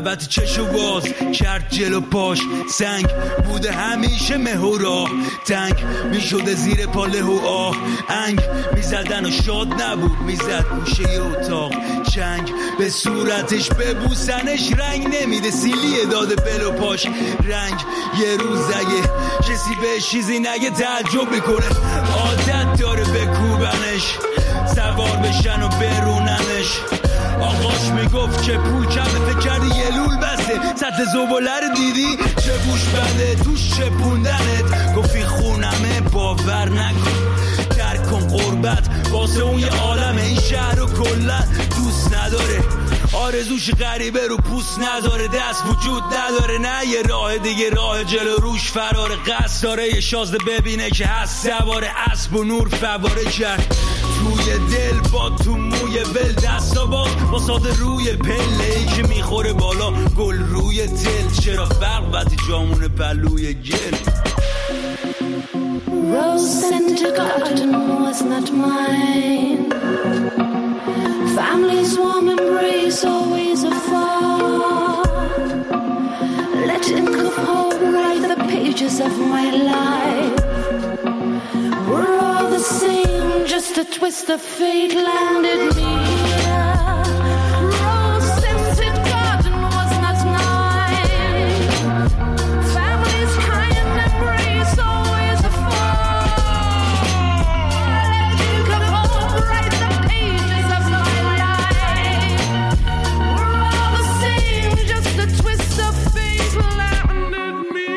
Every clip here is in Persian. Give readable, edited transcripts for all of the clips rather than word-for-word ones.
دعوت چشو باز کرد جلو پاش، سنگ بوده همیشه مه و راه، تنگ میشده زیر پاله و آه، انگ میزدن و شاد نبود، میزد گوشه اتاق، چنگ به صورتش ببوسنش رنگ نمیده، سیلیه داده بلو پاش رنگ. یه روز اگه کسی به چیزی نگه تعجب میکنه، عادت داره بکوبنش، سوار بشن و بروننش. آقاش میگفت که پول کمه، فکر کردی یه لول بسته، سطح زباله رو دیدی چه بوش بده توش چپوندنت، گفتی خونمه باور نکن، درک کن قربت واسه اون یه عالمه، این شهر رو کلا دوست نداره، آرزوش غریبه رو پوست نداره، دست وجود نداره، نه یه راه دیگه راه جلو روش فراره، قصد داره یه شازده ببینه که هست سواره اسب و نور فواره کرد توی دل با تو موی ول، دستا با ساده روی پله ای که میخوره بالا گل روی تل، چرا فرق وقتی جامون پلوی گل. Rose scented garden was not mine, family's warm embrace always afar, let him come home, write the pages of my life, we're all the same, just a twist of fate landed me here. Rose scented garden was not mine, family's kind embrace always afar, let him come home, write the pages of my life, we're all the same, just a twist of fate landed me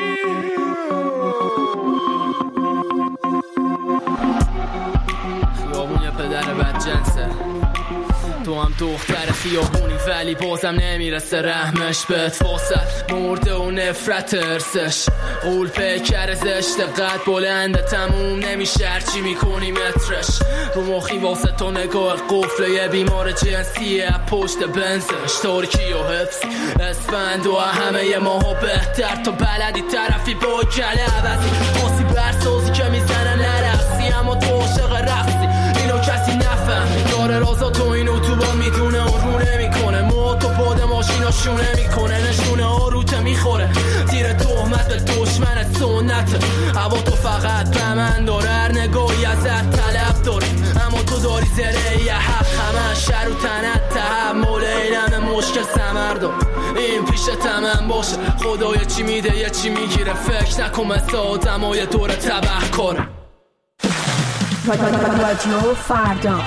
خیابون یه پدر بدجنسه، تو هم دختر خیابونی ولی بازم نمیرسه رحمش بهت، واسه مرده و نفرت ارسش، قول پیکر زشت قد بلنده تموم نمیشه هرچی میکنی مترش، رو مخی واسه تو نگاه قفل یه بیمار جنسیه پشت بنزش، ترکی و حفظ اسفند و همه یه ماها بهتر، تو بلدی طرفی با کله عوضی، خاصی برسازی که میزنن نرخصی، اما تو عاشق رقصی اینو کسی نفهم، داره رازا تو اینو تو با میدونه و رو نمیکنه، ما تو پاد ماشینا شونه میکنه، نشونه آروته میخوره زیر تهمت به دشمن سنت، هوا تو فقط به من داره، هر نگاهی ازت طلب داره، اما تو داری زره یه حق، همه شر و تنت تحمل اینم مشکل سمر دار، این پیش تمام باشه خدای چی میده یه چی میگیره، فکر نکن مثل آدمای دور تبه کاره. رادیو فردا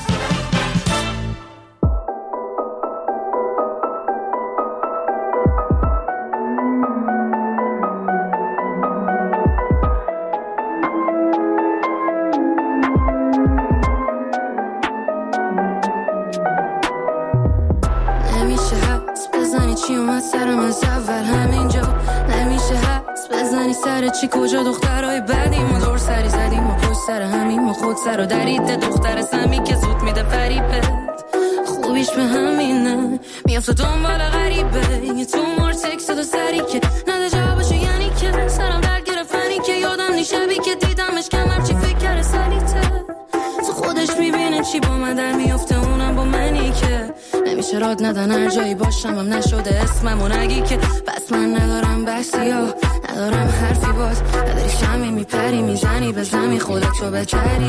نمیشه حس بزنی چی اومد سرم از اول همینجا، نمیشه حس بزنی سر چی کجا دخترهای بدیم و دور سری زدیم و پشت سر همیم و خود سر و درید دختر سمی که زود میده فریبت، خوبیش به همینه میافته دنبال غریبه، یه تو مار تکست و سری که نده جوابشو، یعنی که سرم درد گرفتنی که یادم نی شبی که دیدمش کمر چی فکر کرده سلیته، تو خودش میبینه چی با من در میافته اونم با منی که نمیشه راد ندن هر جایی باشم هم نشده اسممو نگی که، بس من ندارم بحثی ها ندارم حرفی باز، نداری شمی میپری میزنی به زمی خودتو بتری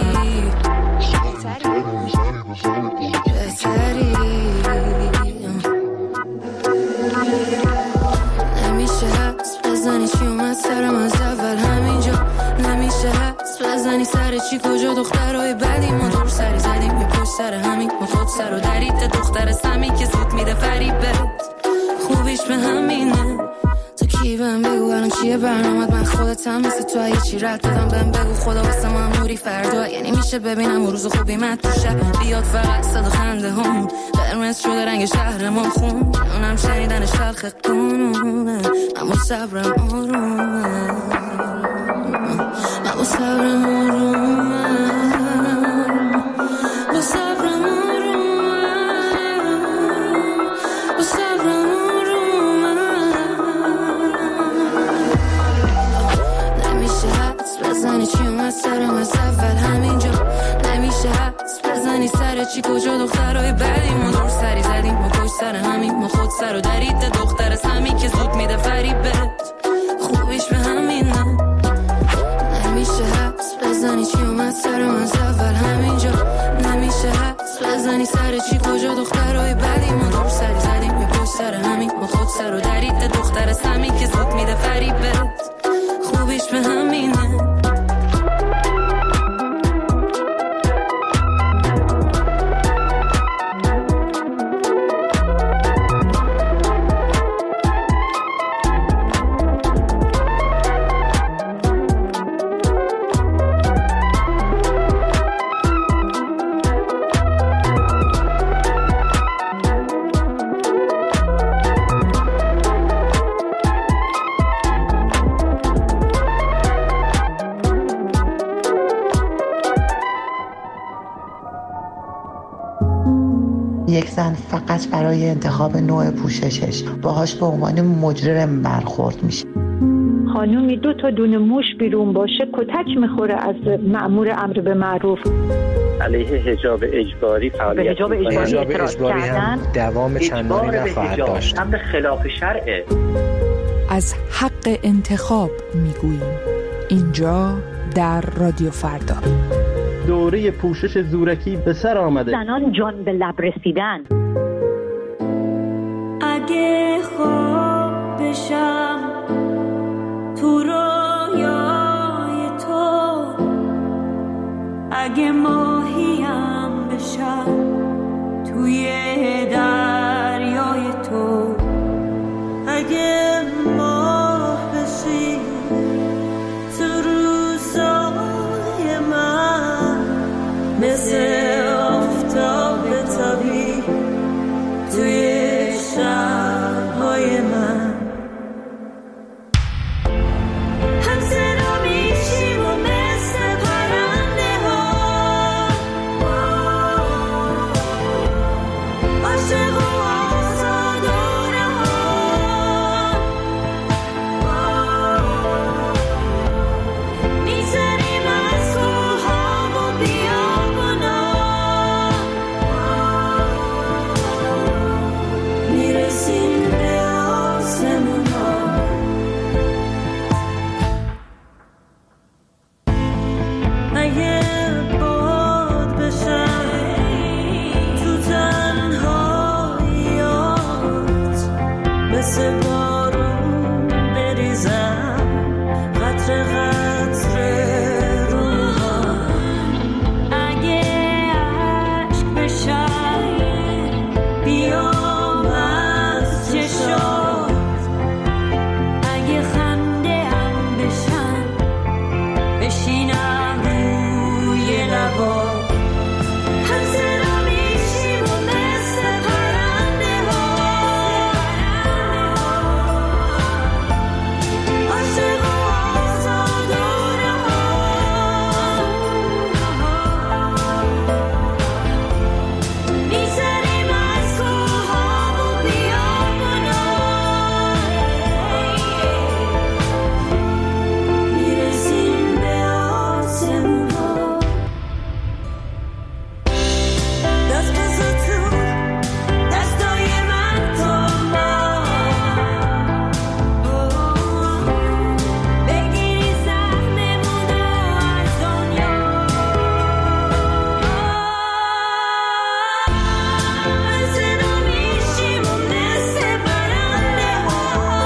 نمیشه حس بزنی چی اومد سرم از اول همینجا، نمیشه حس بزنی سر چی کجا دخترهای بدی ما دور سری زدیم یه پشت سر همین ما خود سر و درید دختر سمی که زود میده فریبت، خوبیش به همینه تو کی بهم بگو الان چیه برنامت، من خودتم مثل تو اگه چی رد بدم بهم بگو خدا واسه ما نوری فردا، یعنی میشه ببینم روز خوبی من تو شب بیاد فقط صد و خنده هم قرمز شده رنگ شهرمون خون، اونم شنیدنش تلخ قانونه، اما صبرم آرومه، اما صبرم آرومه، با صبرم آرومه، با صبرم آرومه، نمیشه حدس بزنی چی اومد سرم از اول همینجا، نمیشه حدس بزنی بزنی سر چی کجا دخترای بعدی ما دور سری زدیم ما پشت سر همین ما خود سر و درید دختر از همین که زود میده فریبت خوبیش به همین نمیشه حبس بزنی چی اومد سر من از اول همینجا نمیشه حبس بزنی سر چی کجا دخترای بعدی ما دور سری زدیم ما پشت سر همین ما خود سر و درید دختر از همین که زود میده فریبت خوبیش به همینه یک زن فقط برای انتخاب نوع پوششش باهاش به عنوان مجرم برخورد میشه. خانومی 2 تا دونه موش بیرون باشه کتک میخوره از مأمور امر به معروف. علیه حجاب اجباری فعالیت حجاب اجباری هم دوام چندانی نخواهد داشت. امر خلاف شرعه. از حق انتخاب میگوییم اینجا در رادیو فردا. دوره پوشش زورکی به سر آمده. زنان جان به لب رسیدن. اگه خواب بشم تو رویای تو اگه ماهیم بشم توی دریای تو اگه ماه بشی تو روزای من مثل آفتاب تابی توی شب‌های من هم صدا میشیم و مثل پرنده ها عاشق و آزاد و رها میزنیم از کوها و بیابونا میرسیم به آسمون ها اگه باد بشم تو تنهاییات مثل بارون بریزم قطره قطره روها اگه عشق بشم بیام از چشات اگه خنده هم بشم بشینم روی لبات هم صدا میشیم و مثل پرنده ها عاشق و آزاد و رها میزنیم از کوها و بیابونا میرسیم به آسمون ها دست بزن تو دستای من تو ما بگیری زخممون رو از دنیا من صدا میشیم و مثل پرنده ها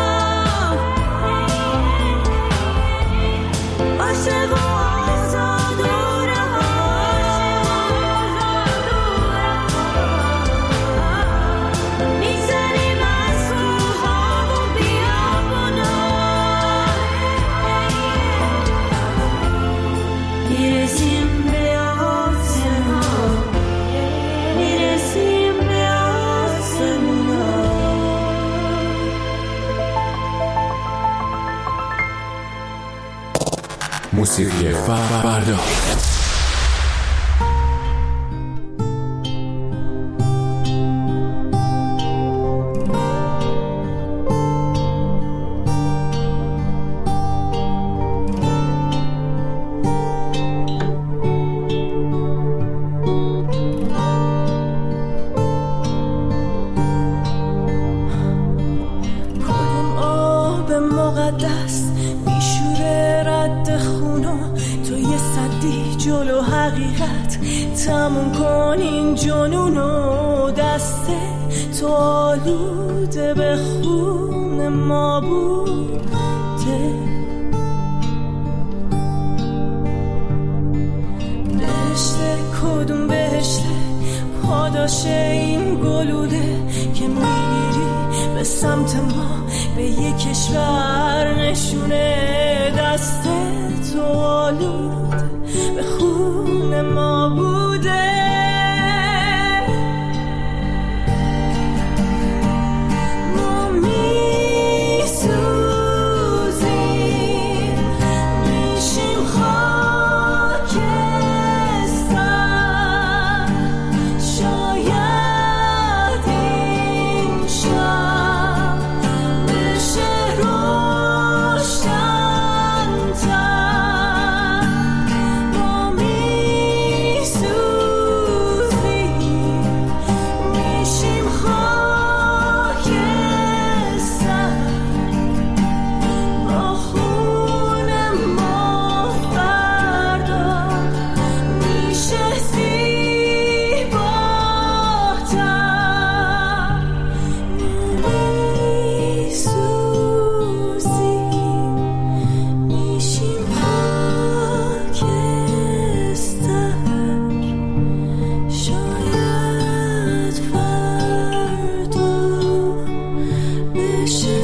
عاشق و آزاد و رها میزنیم از کوها و بیابونا میرسیم به آسمون ها میرسیم به آسمون ها موسیقی فردا. فقط تموم کن این جنونو، دست تو آلوده به خون ما بوده. بهشته کدوم بهشته پاداش این گلوله که میری به سمت ما به یک کشور نشونه، دست تو آلوده به خون ما بوده. ما میسوزیم میشیم خاکستر، شاید این شب بشه روشن‌تر. ما میسوزیم میشیم خاکستر، با خون ما فردا میشه زیباتر. میسوزیم میشیم خاکستر، شاید فردا بشه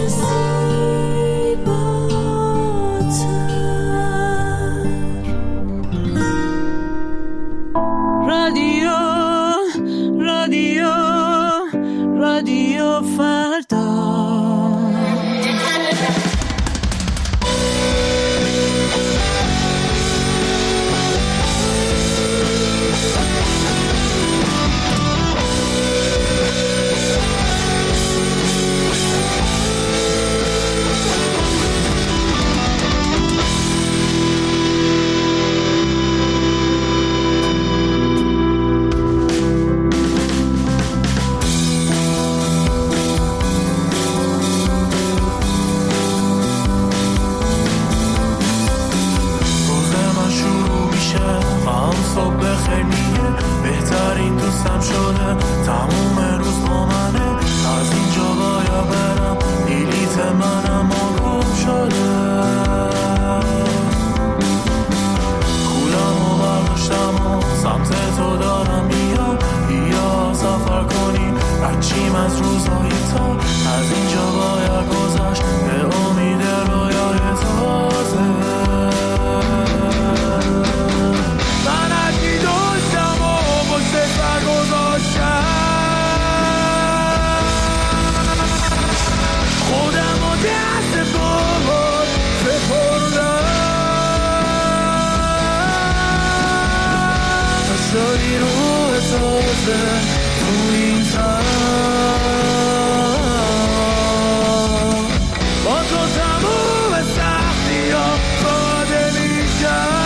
زیباتر. رادیو رادیو رادیو فردا. روز من شروع میشه هم صبح خیلیه، بهترین دوستم شده تموم روز با منه. از اینجا باید برم بلیط منم آگم شده، کولم و برداشتم و سمت تو دارم میام. بیا سفر کنیم بچیم از روزهای تا، از اینجا باید گذشت به امید رویای تازه. من هرچی داشتم و پشت سر گذاشتم، خودم و دست بابات سپردم. شدی روح تازه تو این تن، با تو تموم سختی ها ساده میشن.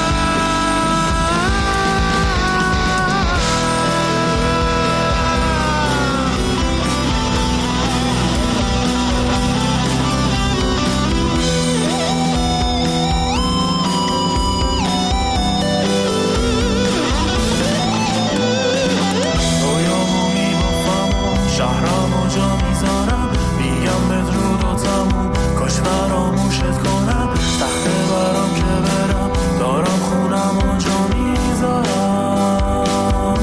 رویامو میبافم و شهرمو جا میذارم، میگم بدرود و تموم کاش فراموشت کنم. سخته برام که برم دارم خونم و جا میذارم.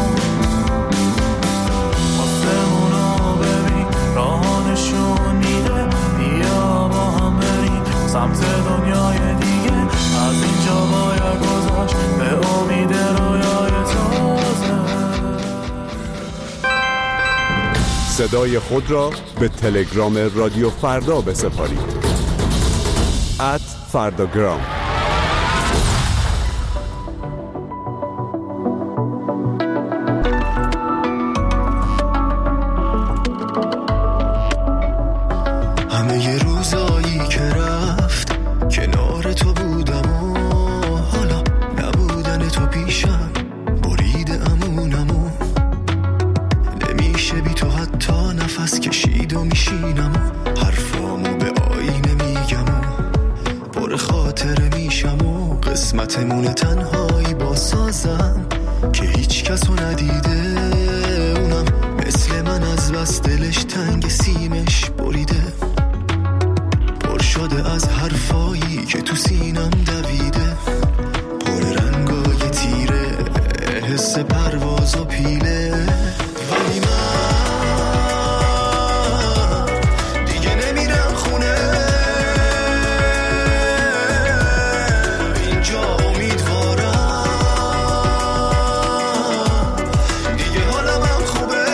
آسمونو ببین راه نشون میده، بیا با هم بریم سمت دنیای دیگه. از اینجا باید گذشت به امید رویای تازه. صدای خود را به تلگرام رادیو فردا بسپارید. @فرداگرام. همه ی روزایی که رفت کنار تو بودم و حالا نبودن تو پیشم برید امونمو. نمیشه بی تو حتی نفس کشید و میشینم و حرفامو به آینه میگم و پر خاطره میشم و قسمتمون تنهایی با سازم که هیچ کسو ندیده، اونم مثل من از بس دلش تنگ سیمش بریده، پر شده از حرفایی که تو سینم دویده، پر رنگای تیره حس پرواز و پیله. ولی من دیگه نمیرم خونه، اینجا امیدوارم دیگه حالم هم خوبه.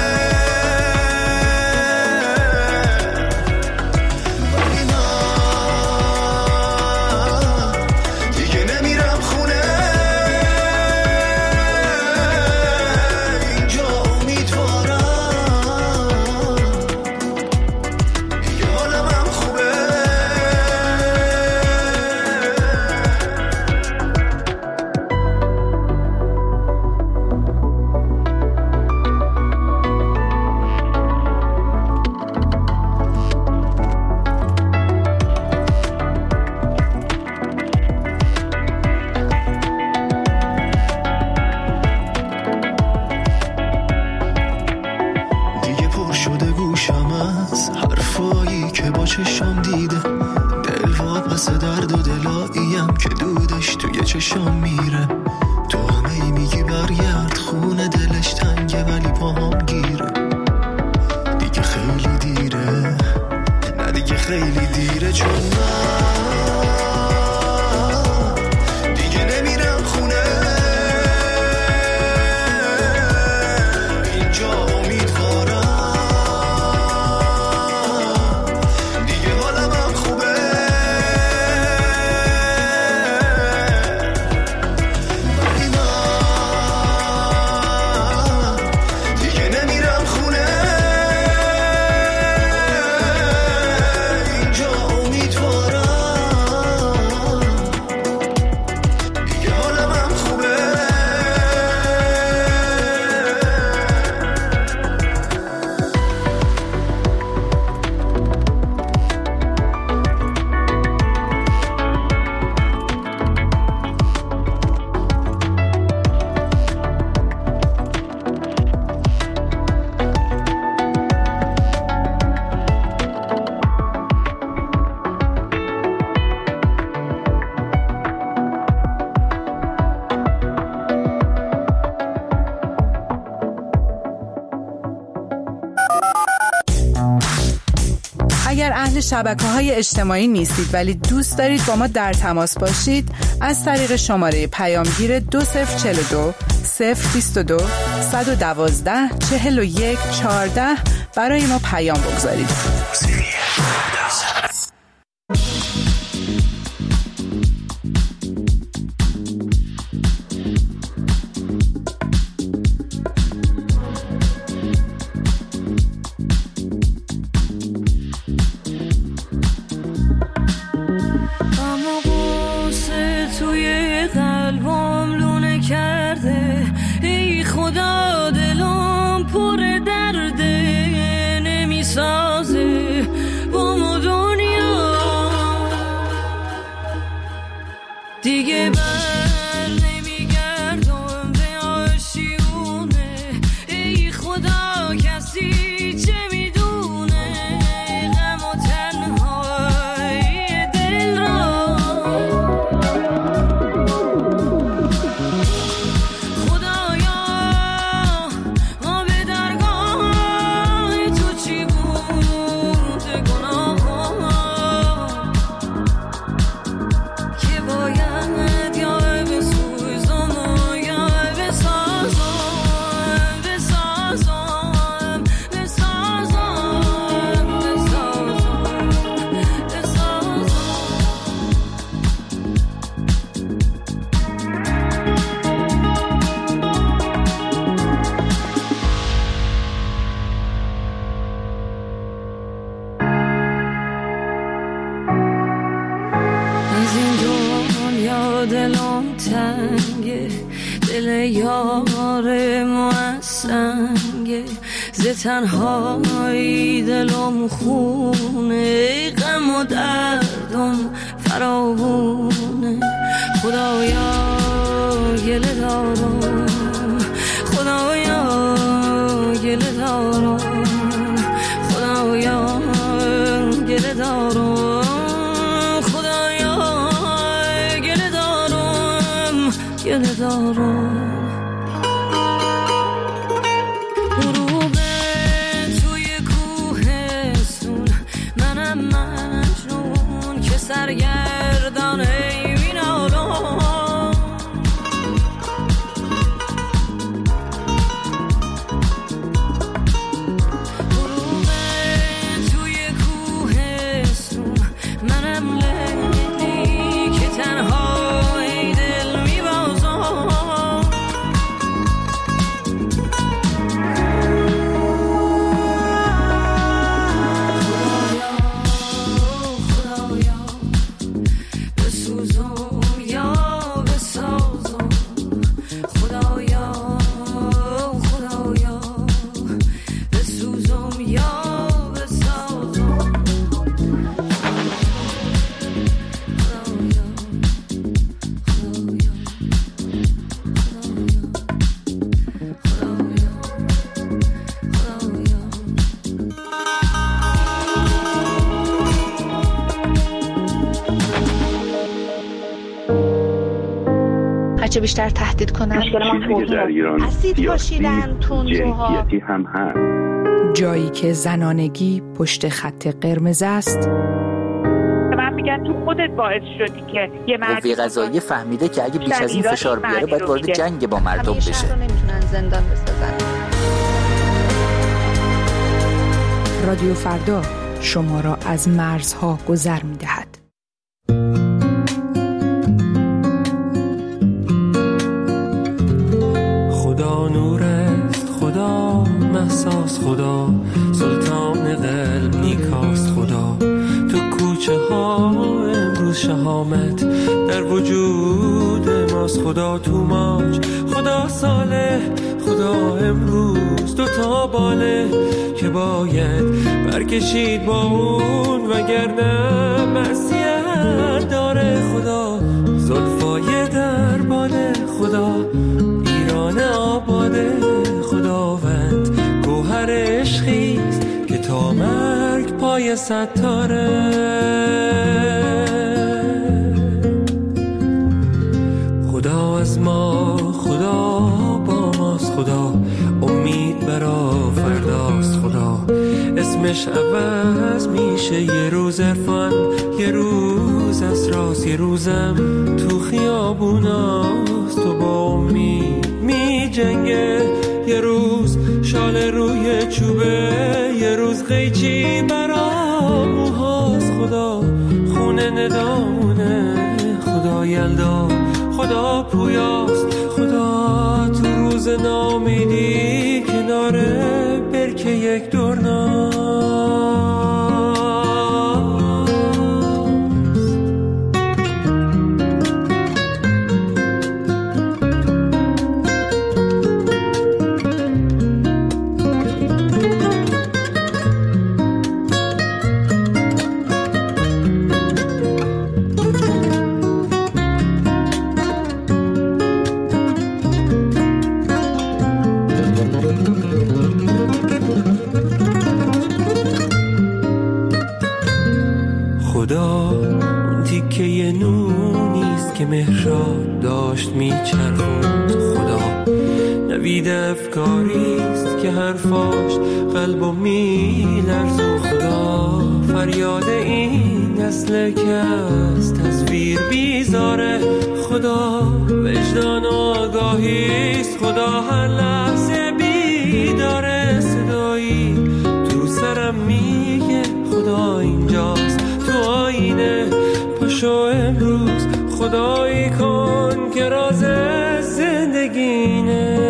ولی من دیگه نمیرم خونه، اینجا امیدوارم دیگه حالم هم خوبه. دیگه پر شده گوشم از حرفایی که با چشم دیده، دل واپس درد و دلاییم که دودش توی چشم میره. تو همه ای میگی برگرد خونه، دلش تنگه ولی پاهم گیره. دیگه خیلی دیره، نه دیگه خیلی دیره، چون من دیگه نمیرم خونه، اینجا امیدوارم دیگه حالم هم خوبه. ولی من دیگه نمیرم خونه، اینجا امیدوارم دیگه حالم هم خوبه. اگر اهل شبکه‌های اجتماعی نیستید ولی دوست دارید با ما در تماس باشید، از طریق شماره پیامگیر 2042 022 112 41 14 برای ما پیام بگذارید. اما قصه توی قلبم لونه کرده، ای خدا دلم پر درده، نمیسازه با ما دنیا دیگه، بر نمیگردم به آشیونه، ای خدا کسی چه میدونه غم و تنهایی دل را. خدایا ما به درگاه تو چی بود گناهان که باید یا بسوزم و یا بسازم، بسازم، بسازم، بسازم، بسازم. از این دنیا دلم تنگه، دل یار معسنگه، ز تنهایی دلم خونه، غم و دردم فراوونه. خدایا گله دارم آروم غروب توی کوهستون منم مجنون که سرگردان این عالم چه بیشتر تهدید کنن اسید پاشیدن تندروها هم هست. جایی که زنانگی پشت خط قرمز است. من میگن تو خودت باعث شدی که یه مرد قوه قضاییه فهمیده که اگه بیش از این فشار بیاره باید وارد جنگ با مردم بشه. همیشه نمیتونن زندان بسازن. رادیو فردا شما را از مرزها گذر میدهد. خدا نور است، خدا محساس، خدا سلطان قلب نیکاست، خدا تو کوچه ها امروز شهامت در وجود ماست، خدا تو موج، خدا صالح، خدا امروز دوتا باله که باید برکشید با اون وگرنه معصیت داره، خدا زلفای در باله، خدا ایران آباده، خداوند گوهر عشقیست که تا مرگ پای ستاره، خدا از ما، خدا با ماست، خدا امید برا فرداست، خدا اسمش عوض میشه، یه روز عرفان، یه روز اسراس، یه روزم تو خیابوناست، تو با امید می جنگه، یه روز شال روی چوبه، یه روز قیچی برا موهاست، خدا خونه ندامونه، خدا یلدا، خدا پویاست، خدا تو روز نامیدی کناره برکه یک دورنا. خدا اون تیکه نونیست که مهراب داشت میچرخوند، خدا نوید افکاریست که حرفاش قلبو میلرزون، خدا فریاد این نسل که از تصویر بیزاره، خدا وجدان و آگاهیست، خدا هر لحظه بیداره، صدایی تو سرم میگه خدا اینجاست، تو آینه پاشو امروز خدایی کن که راز زندگینه.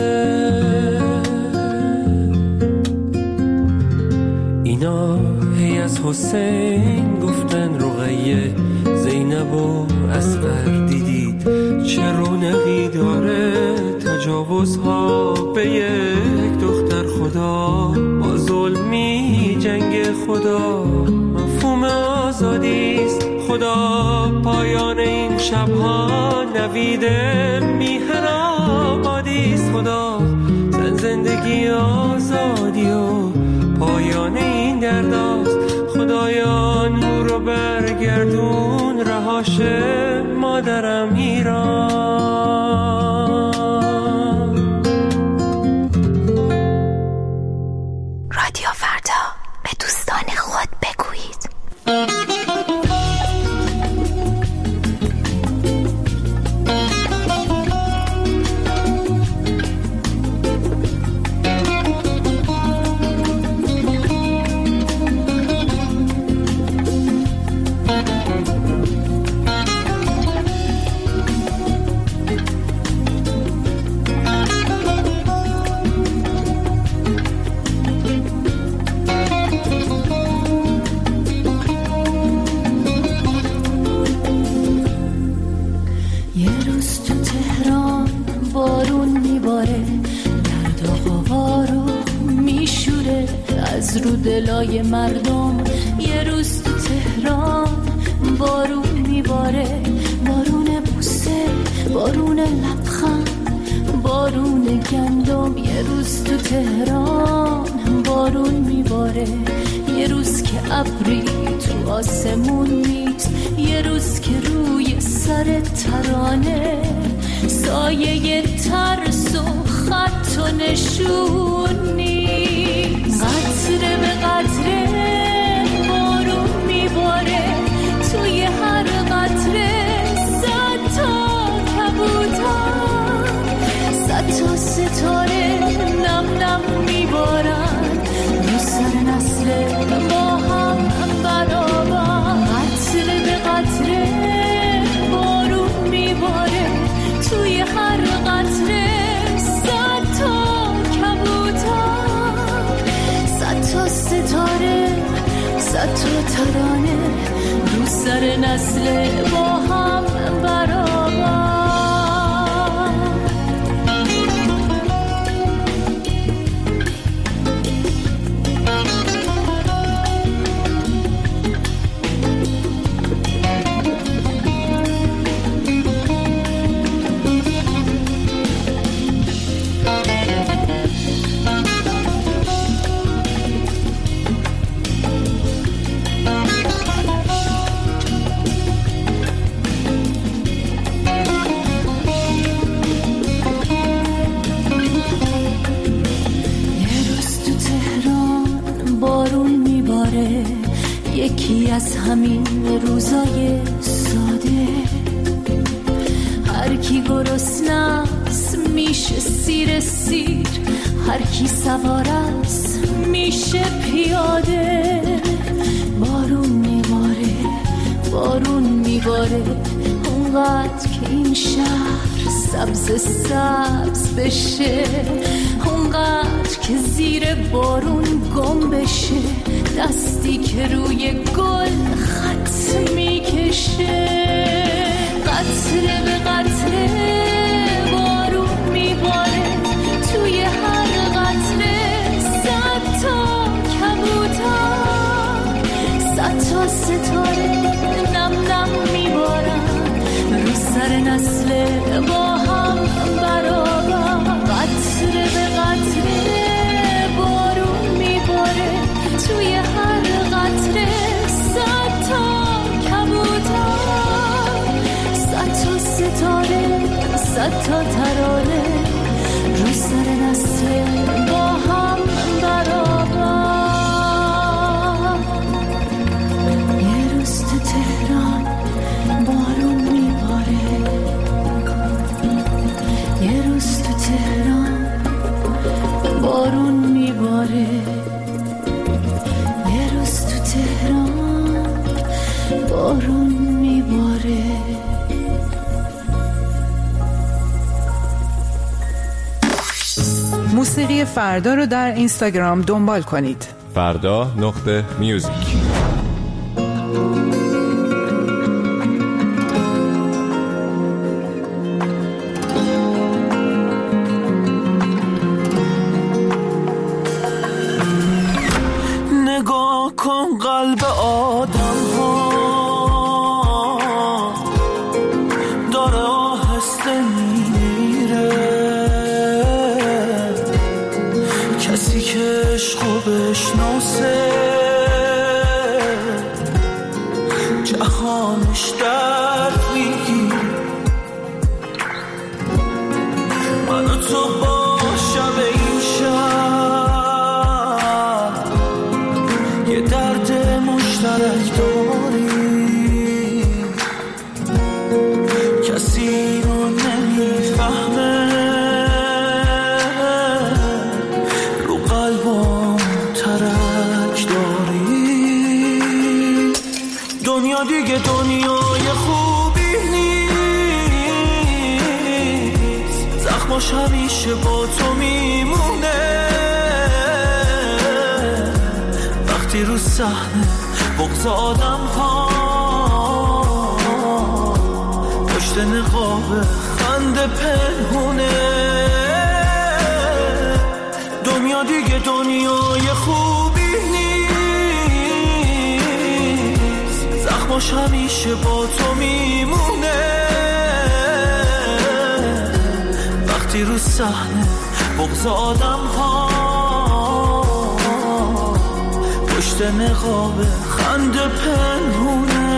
اینا هی از حسین گفتن رقیه، زینب و اصغر دیدید چه رونقی داره، تجاوزها به یک دختر، خدا با ظلمی جنگ، خدا مفهوم آزادیست، خدا پایان این شبها نوید میهن آبادیست، خدا زندگی آزادی و پایان این درداست، خدای بیان او رو برگردون رهاشه مادرم ایران. رادیو فردا، به دوستان خود بگویید. از رو دلای مردم یه روز تو تهران بارون میباره، بارون بوسه، بارون لبخند، بارون گندم. یه روز تو تهران بارون میباره، یه روز که ابری تو آسمون نیست، یه روز که روی سر ترانه سایه ترس و خط و نشون نیست. قطره به قطره بارون میباره، توی هر قطره 100 تا کبوتر، 100 تا ستاره نم نم میبارن رو سر نسل با هم برابر. قطره به قطره بارون میباره، توی هر قطره 100 تا کبوتر، 100 تا ستاره، 100 تا ترانه رو سر نسل با هم برابر. یکی از همین روزای ساده، هر کی گرسنه‌ست میشه سیر سیر، هر کی سوار است میشه پیاده. بارون میباره، بارون میباره، اونقدر که این شهر سبز سبز بشه، اونقدر که زیر بارون گم بشه، دستی که روی گل خط میکشه. قطره به قطره بارون میباره، توی هر قطره 100 تا کبوتر، 100 تا ستاره نم نم میبارن رو سر نسل با هم برابر. قطره به قطره بارون میباره، توی هر قطره 100 تا کبوتر، 100 تا ستاره، 100 تا ترانه رو سر نسل با هم برابر. یه روز تو تهران بارون میباره، یه روز تو تهران بارون میباره، یه روز تو تهران بارون میباره. موسیقی فردا رو در اینستاگرام دنبال کنید. فردا.music. نگاه کن قلب آدم ها داره آهسته میره، کسی که عشقو بشناسه خودش درد میگیره. من و تو با شب این شب یه درد مشترک داریم، کسی رو نمیفهمه، رو قلبم ترک داریم. دنیا دیگه دنیای خوبی نیست، زخماش همیشه با تو میمونه. وقتی رو صحنه بغض آدم ها پشت نقاب خنده پنهونه. دنیا دیگه دنیای خوبی نیست، زخماش همیشه با تو میمونه. وقتی رو صحنه بغض آدم ها پشت نقاب خنده پنهونه.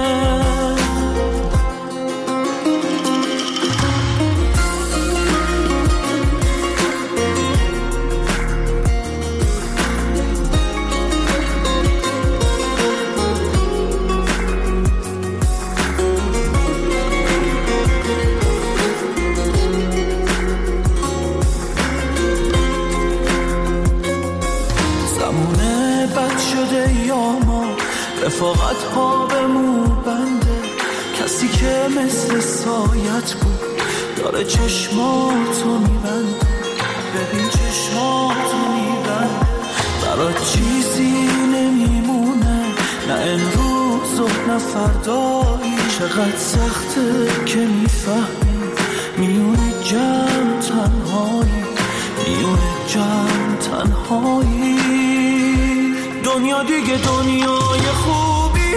رفاقت ها به مو بنده، کسی که مثل سایت بود داره چشماتو میبنده. ببین چشماتو میبنده، برات چیزی نمیمونه، نه امروز و نه فردایی. چقدر سخته که میفهمی میونه جمع تنهایی، میونه جمع تنهایی. دنیا دیگه دنیای خوبی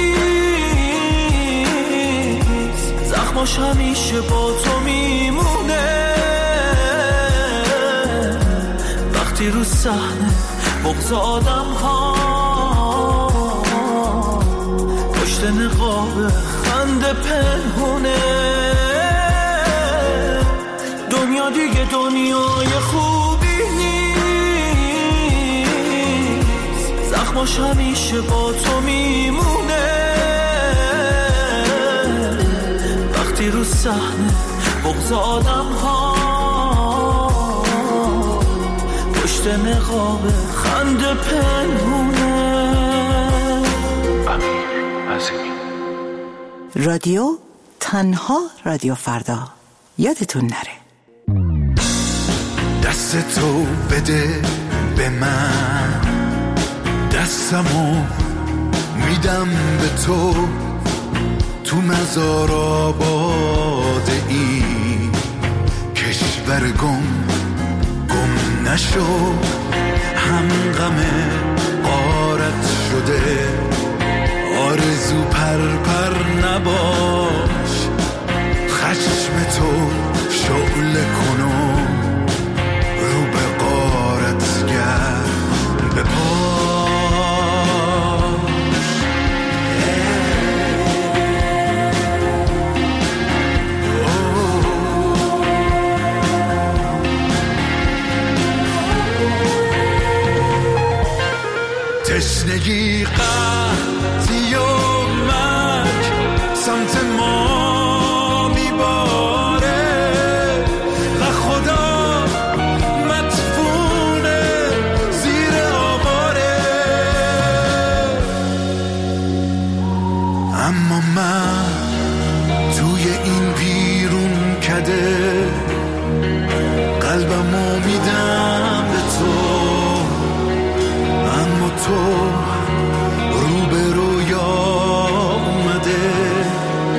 نیست، زخماش همیشه با تو میمونه. وقتی رو صحنه بغض آدم ها پشت نقاب خنده پنهونه. دنیا دیگه دنیای خوبی زخماش همیشه با تو میمونه. وقتی رو صحنه بغض آدم ها پشت نقاب خنده پنهونه. رادیو تنها رادیو فردا، یادتون نره. دست تو بده به من، دستمو میدم به تو، تو مزار آباد این کشور گم نشو. هم غم غارت شده، آرزو پر نباش، خشم تو شعله کنو رو به غارت گرد به تشنگی قحطی و مرگ سمت ما میباره و خدا مدفونه زیر آواره. اما من توی این بیرون کده قلبمو میدم به تو، اما تو رو به رویا اومده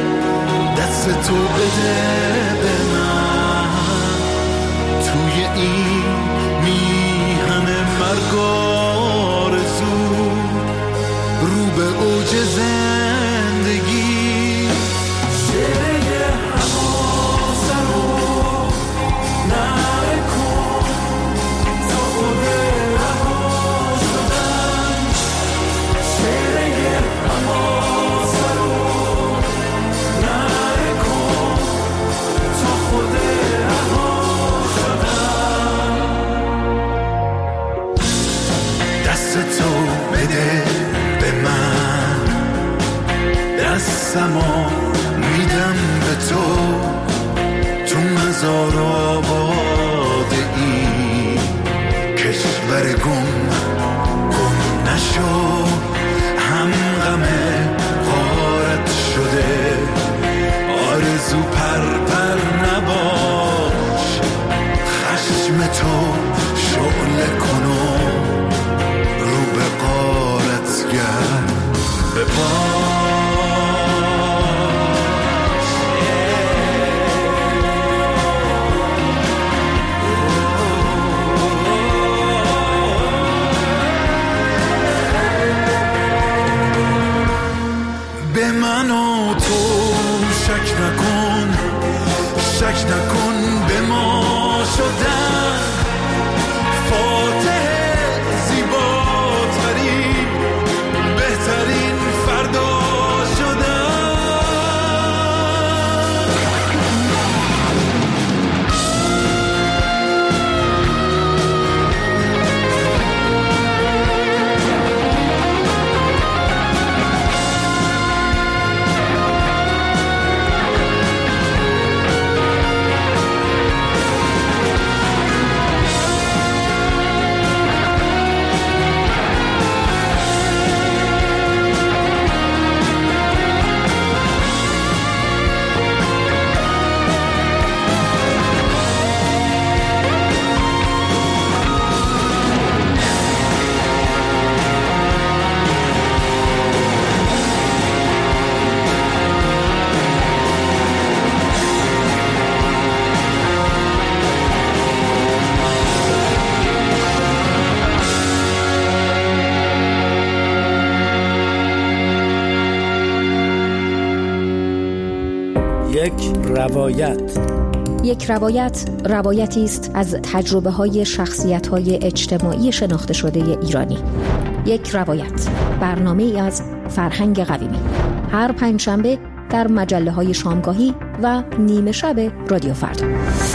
نفسمو میدم به تو مزار آباد این کشور گم نشو، هم غم غارت شده آرزو پر نباش، خشم تو شعله کنو رو به غارت گرد به به من و تو شک نکن به ما شدن فاتح زیباترین بهترین فردا شدن. یک روایتی است از تجربه‌های شخصیت‌های اجتماعی شناخته شده ایرانی. یک روایت، برنامه‌ای از فرهنگ قویمی، هر پنجشنبه در مجله‌های شامگاهی و نیمه شب رادیو فردا.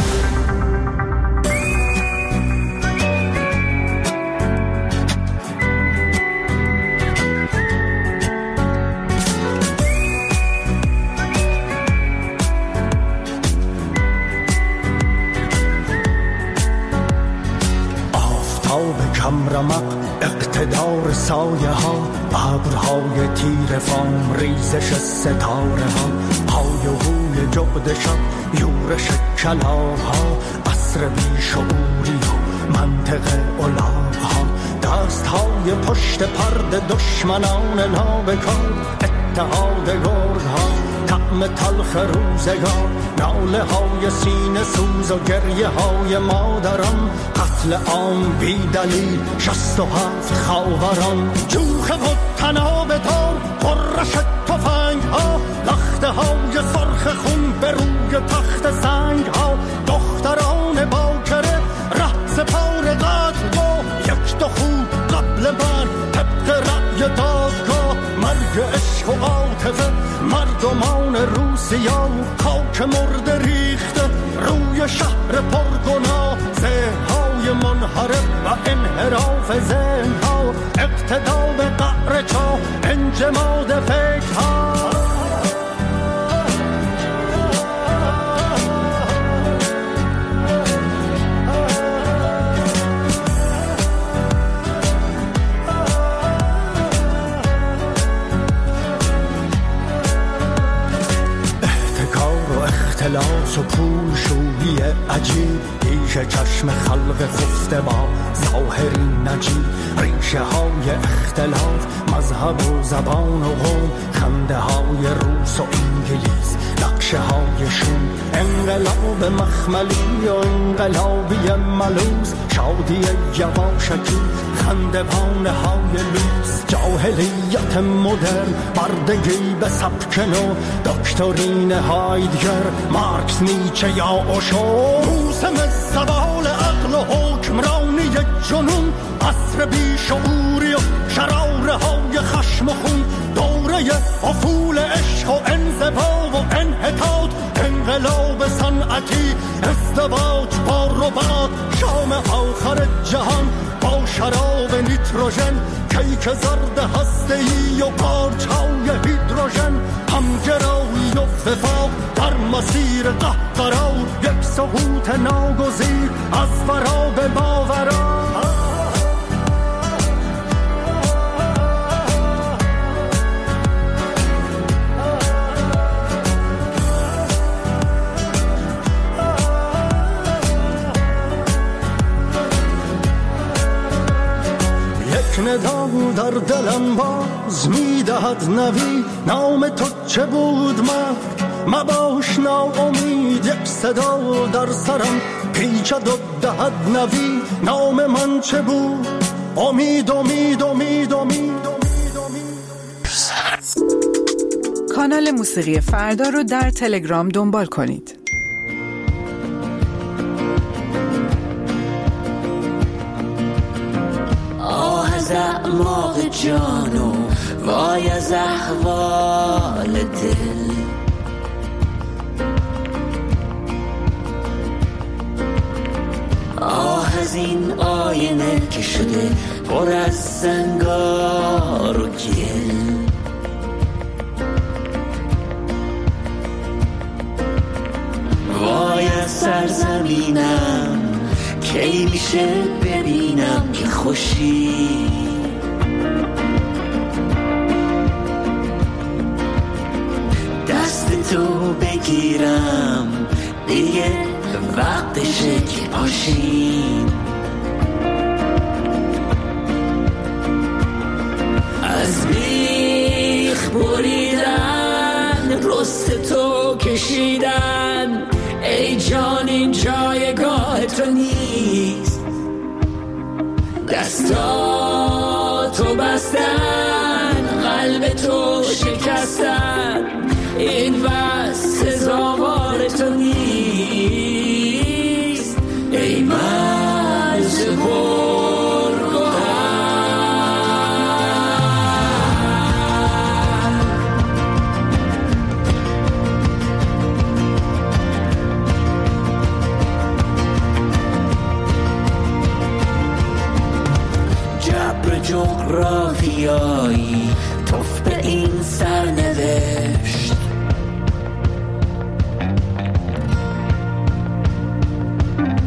اقتدار سایه ها، ابرهای تیر فام، ریزش ستاره ها، های و هوی جغد شب، یورش کلاغ ها، عصر بیشعوری و منطق الاغ ها، دست های پشت پرده دشمنان نابکار، اتحاد گرد ها، طعم تلخ روزگار، ناله های سینه سوز و گریه های مادران، قتل عام بی دلیل 67 خاوران، جوخ و تناب دار، قرش تفنگ ها، لخته های سرخ خون به روی تخت سنگ ها، دختران باکره ره سپار قتل گاه، یک دو خون قبل مرگ طبق رأی دادگاه، مرگ عشق و عاطفه، مردمان روسیا، خاک مرده ریخته روی شهر پرگناه، ذهن‌های منحرف و انحراف ذهن‌ها، اقتدا به قعر چاه، انجماد فکرها. اختلاس و پول شویی عجیب، پیش چشم خلق خفته با ظاهری نجیب، ریشه های اختلاف، مذهب و زبان و قوم، خنده های روس و انگلیس، نقشه های شون، انقلاب مخملی و انقلابی ملوز، شادی یواشکی، خندوان های لوس، جاهلیت مدرن، بردگی به سبک نو، دکترین هایدگر، مارکس، نیچه یا اوشو، موسم زوال عقل و حکمرانی جنون، عصر بیشعوری و شراره های خشم و خون، دوره افول عشق و انزوا و انحطاط، انقلاب صنعتی، ازدواج با ربات، شام آخر جهان با شراب نیتروژن، کیک زرد هسته‌ای و قارچ‌های هیدروژن، همگرا وفاق در مسیر قهقرا، یک سقوط ناگزیر از فراق باورا. ندا در دلم باز میدهد نوی، نام تو چه بود مباش ناامید. یک صدا در سرم پیچد و دهد نوی، نام من چه بود؟ امید امید امید امید. کانال موسیقی فردا رو در تلگرام دنبال کنید. اعماق جانو وای از احوال دل، آه از این آینه که شده پر از سنگار و گل. وای از سرزمینم کی میشه ببینم که خوشی، دست تو بگیرم دیگه وقتشه که پاشیم. از بیخ بریدن رست تو کشیدن، ای جان این جایگاه تو نیست. دستاتو بستن قلب تو شکستن، این بس سزاوار تو نیست. ای مرز جغرافیایی توف به این سرنوشت،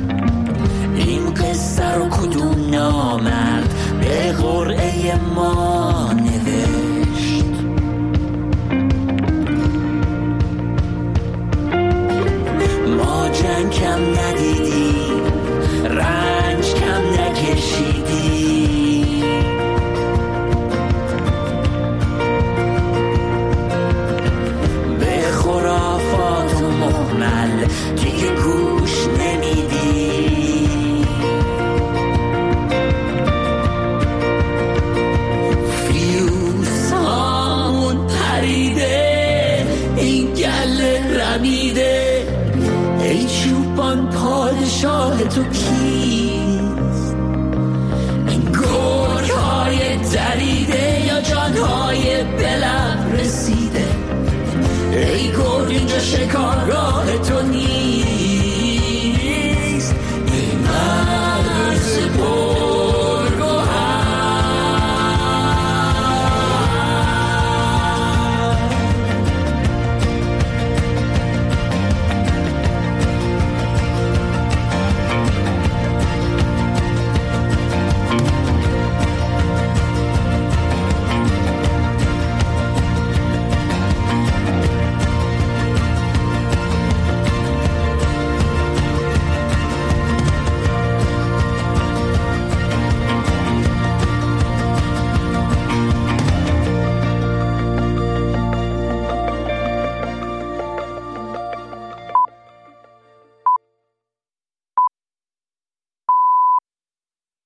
این قصه رو کدوم نامرد به قرعه ما